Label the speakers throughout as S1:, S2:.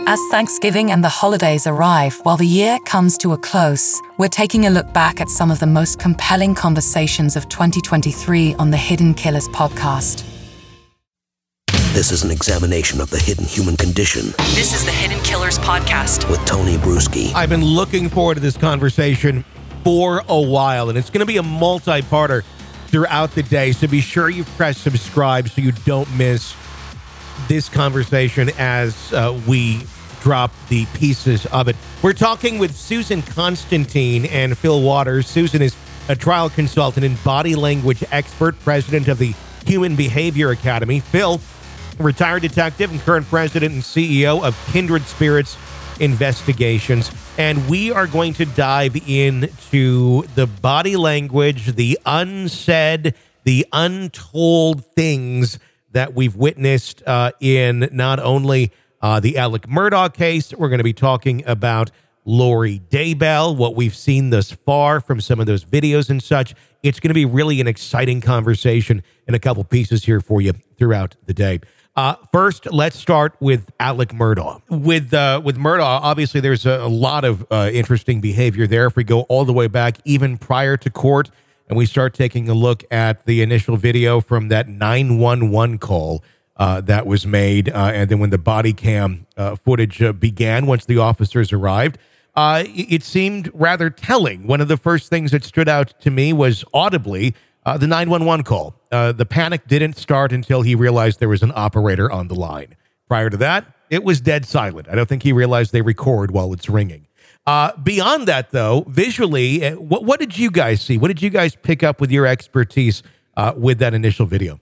S1: As Thanksgiving and the holidays arrive while the year comes to a close, we're taking a look back at some of the most compelling conversations of 2023 on the Hidden Killers podcast.
S2: This is an examination of the hidden human condition.
S1: This is the Hidden Killers podcast
S2: with Tony Bruschi.
S3: I've been looking forward to this conversation for a while, and it's going to be a multi-parter throughout the day, so be sure you press subscribe so you don't miss this conversation as we drop the pieces of it. We're talking with Susan Constantine and Phil Waters. Susan is a trial consultant and body language expert, president of the Human Behavior Academy. Phil, retired detective and current president and CEO of Kindred Spirits Investigations. And we are going to dive into the body language, the unsaid, the untold things that we've witnessed in not only the Alec Murdaugh case. We're going to be talking about Lori Daybell, what we've seen thus far from some of those videos and such. It's going to be really an exciting conversation and a couple pieces here for you throughout the day. First, let's start with Alec Murdaugh. With Murdaugh, obviously, there's a lot of interesting behavior there. If we go all the way back, even prior to court, and we start taking a look at the initial video from that 911 call that was made, and then when the body cam footage began, once the officers arrived, it seemed rather telling. One of the first things that stood out to me was audibly the 911 call. The panic didn't start until he realized there was an operator on the line. Prior to that, it was dead silent. I don't think he realized they record while it's ringing. Beyond that, though, visually, what did you guys see? What did you guys pick up with your expertise with that initial video?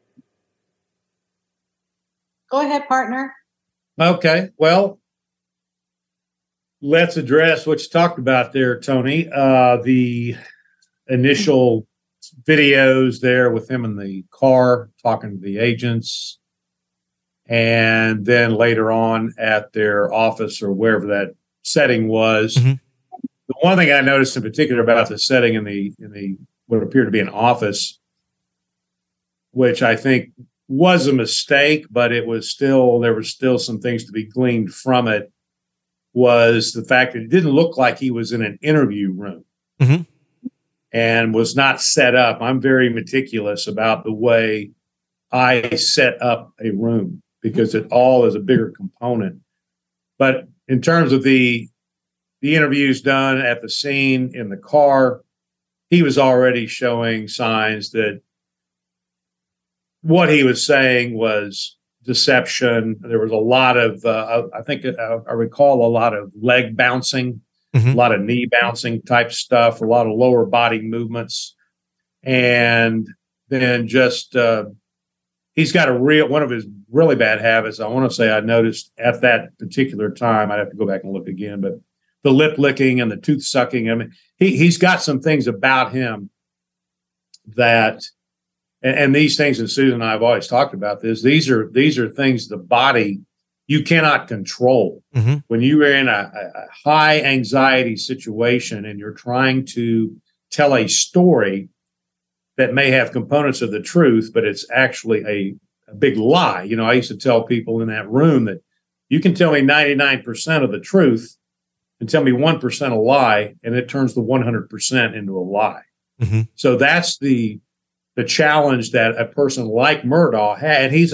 S4: Go ahead, partner.
S5: Okay, well, let's address what you talked about there, Tony. The initial videos there with him in the car talking to the agents, and then later on at their office or wherever that setting was. Mm-hmm. The one thing I noticed in particular about the setting in the what appeared to be an office, which I think was a mistake, but there were still some things to be gleaned from it, was the fact that it didn't look like he was in an interview room. Mm-hmm. And was not set up. I'm very meticulous about the way I set up a room because it all is a bigger component. But in terms of the interviews done at the scene in the car, he was already showing signs that what he was saying was deception. There was a lot of, I recall a lot of leg bouncing. Mm-hmm. A lot of knee bouncing type stuff, a lot of lower body movements. And then just, he's got one of his really bad habits. I want to say I noticed at that particular time, I'd have to go back and look again, but the lip licking and the tooth sucking. I mean, he's got some things about him that, and these things, and Susan and I have always talked about this, these are things the body you cannot control. Mm-hmm. When you are in a high anxiety situation and you're trying to tell a story that may have components of the truth, but it's actually a big lie. You know, I used to tell people in that room that you can tell me 99% of the truth and tell me 1% a lie, and it turns the 100% into a lie. Mm-hmm. So that's the challenge that a person like Murdaugh had. He's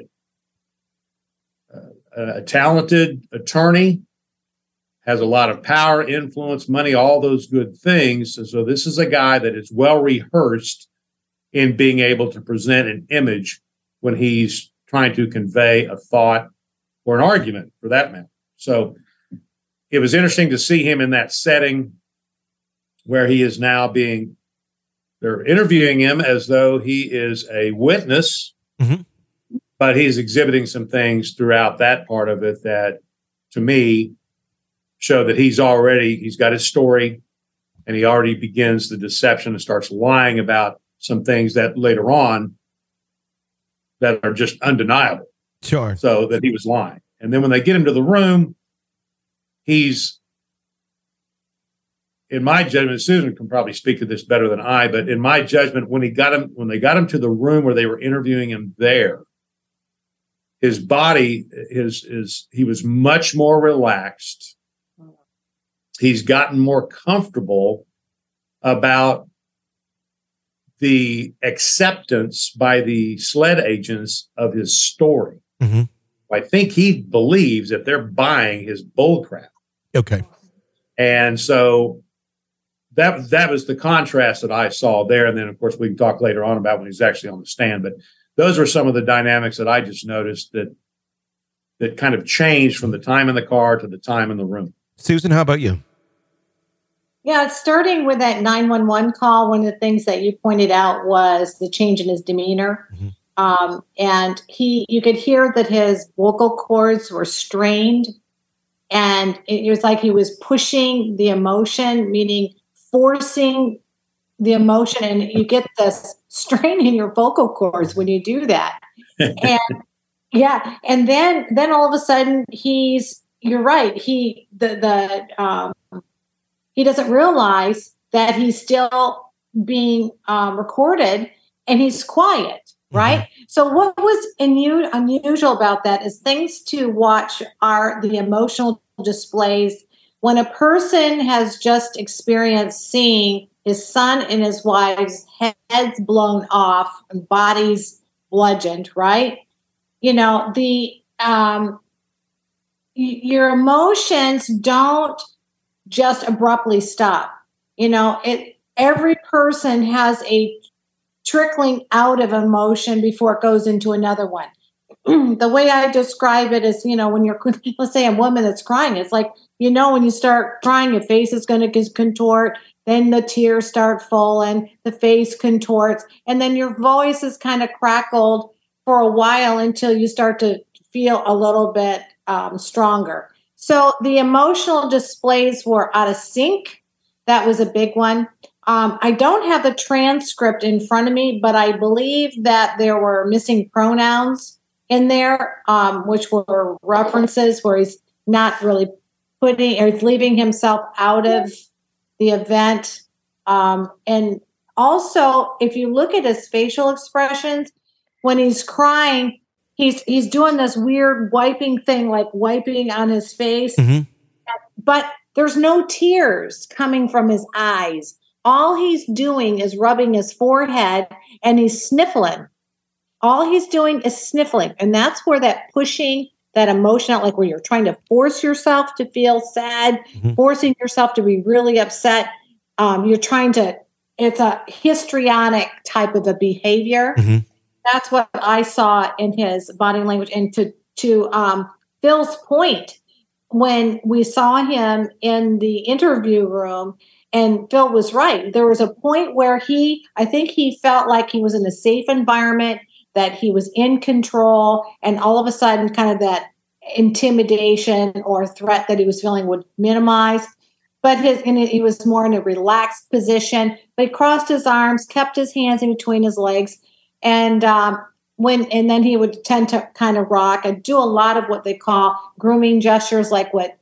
S5: a talented attorney, has a lot of power, influence, money, all those good things. And so this is a guy that is well rehearsed in being able to present an image when he's trying to convey a thought or an argument, for that matter. So it was interesting to see him in that setting where he is now they're interviewing him as though he is a witness. Mm-hmm. But he's exhibiting some things throughout that part of it that, to me, show that he's got his story, and he already begins the deception and starts lying about some things that later on that are just undeniable.
S3: Sure.
S5: So that he was lying. And then when they get him to the room, he's, in my judgment, Susan can probably speak to this better than I, but in my judgment, when they got him to the room where they were interviewing him there, his body, he was much more relaxed. He's gotten more comfortable about the acceptance by the SLED agents of his story.
S3: Mm-hmm.
S5: I think he believes that they're buying his bullcrap.
S3: Okay.
S5: And so that was the contrast that I saw there. And then, of course, we can talk later on about when he's actually on the stand. But those were some of the dynamics that I just noticed that kind of changed from the time in the car to the time in the room.
S3: Susan, how about you?
S4: Yeah, starting with that 911 call, one of the things that you pointed out was the change in his demeanor. Mm-hmm. And you could hear that his vocal cords were strained. And it was like he was pushing the emotion, meaning forcing the emotion. And you get this strain in your vocal cords when you do that. And yeah. And then all of a sudden you're right. He doesn't realize that he's still being recorded and he's quiet, right? Mm-hmm. So what was unusual about that is things to watch are the emotional displays. When a person has just experienced seeing his son and his wife's heads blown off and bodies bludgeoned, right? Your emotions don't just abruptly stop. Every person has a trickling out of emotion before it goes into another one. The way I describe it is, when let's say a woman that's crying, it's like, when you start crying, your face is going to contort, then the tears start falling, the face contorts, and then your voice is kind of crackled for a while until you start to feel a little bit stronger. So the emotional displays were out of sync. That was a big one. I don't have the transcript in front of me, but I believe that there were missing pronouns in there, which were references where he's not really he's leaving himself out of the event. And also, if you look at his facial expressions, when he's crying, he's doing this weird wiping thing, like wiping on his face, mm-hmm. But there's no tears coming from his eyes. All he's doing is rubbing his forehead and he's sniffling. All he's doing is sniffling. And that's where that pushing, that emotion out, like where you're trying to force yourself to feel sad, mm-hmm. forcing yourself to be really upset. It's a histrionic type of a behavior. Mm-hmm. That's what I saw in his body language. And to Phil's point, when we saw him in the interview room, and Phil was right, there was a point where I think he felt like he was in a safe environment, that he was in control, and all of a sudden kind of that intimidation or threat that he was feeling would minimize. But he was more in a relaxed position. But he crossed his arms, kept his hands in between his legs, and then he would tend to kind of rock and do a lot of what they call grooming gestures, like what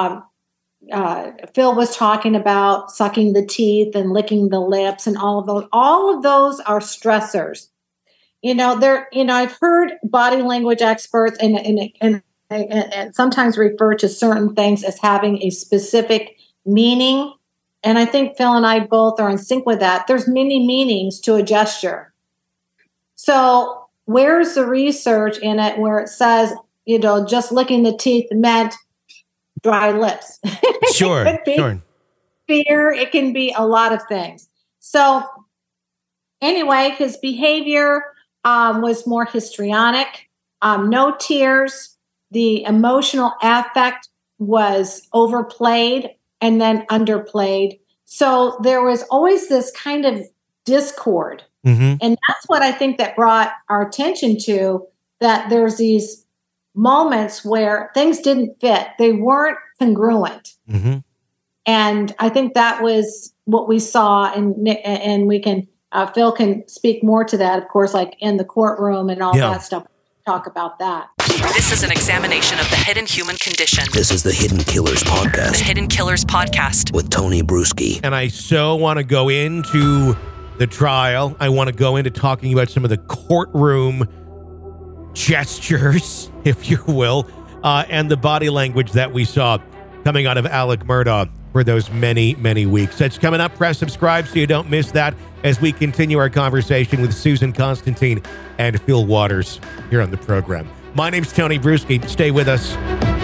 S4: Phil was talking about, sucking the teeth and licking the lips, and all of those. All of those are stressors. I've heard body language experts and sometimes refer to certain things as having a specific meaning, and I think Phil and I both are in sync with that. There's many meanings to a gesture. So where's the research in it where it says, just licking the teeth meant dry lips?
S3: Sure, sure.
S4: Fear, it can be a lot of things. So anyway, his behavior was more histrionic, no tears. The emotional affect was overplayed and then underplayed. So there was always this kind of discord. Mm-hmm. And that's what I think that brought our attention to, that there's these moments where things didn't fit. They weren't congruent. Mm-hmm. And I think that was what we saw. And we can, Phil can speak more to that, of course, like in the courtroom and all that stuff. Talk about that.
S1: This is an examination of the hidden human condition.
S2: This is the Hidden Killers Podcast.
S1: The Hidden Killers Podcast.
S2: With Tony Bruschi.
S3: And I so want to go into the trial. I want to go into talking about some of the courtroom gestures, if you will, and the body language that we saw coming out of Alec Murdaugh for those many, many weeks. That's coming up. Press subscribe so you don't miss that as we continue our conversation with Susan Constantine and Phil Waters here on the program. My name's Tony Bruschi. Stay with us.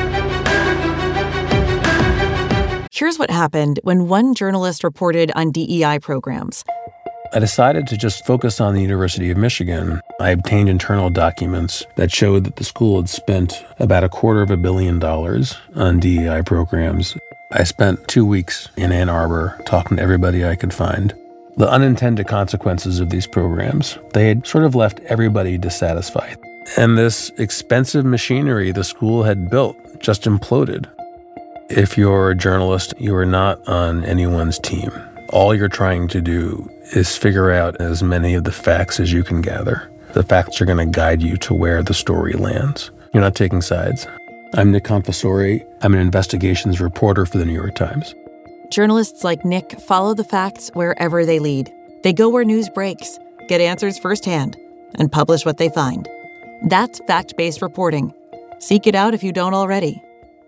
S6: Here's what happened when one journalist reported on DEI programs.
S7: I decided to just focus on the University of Michigan. I obtained internal documents that showed that the school had spent about $250 million on DEI programs. I spent 2 weeks in Ann Arbor talking to everybody I could find. The unintended consequences of these programs, they had sort of left everybody dissatisfied. And this expensive machinery the school had built just imploded. If you're a journalist, you are not on anyone's team. All you're trying to do is figure out as many of the facts as you can gather. The facts are going to guide you to where the story lands. You're not taking sides. I'm Nick Confessori. I'm an investigations reporter for the New York Times.
S6: Journalists like Nick follow the facts wherever they lead. They go where news breaks, get answers firsthand, and publish what they find. That's fact-based reporting. Seek it out if you don't already.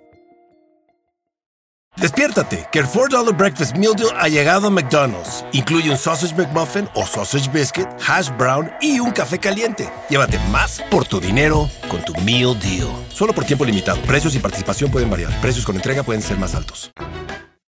S8: Despiértate, que el $4 Breakfast Meal Deal ha llegado a McDonald's. Incluye un Sausage McMuffin o Sausage Biscuit, Hash Brown y un café caliente. Llévate más por tu dinero con tu Meal Deal. Solo por tiempo limitado. Precios y participación pueden variar. Precios con entrega pueden ser más altos.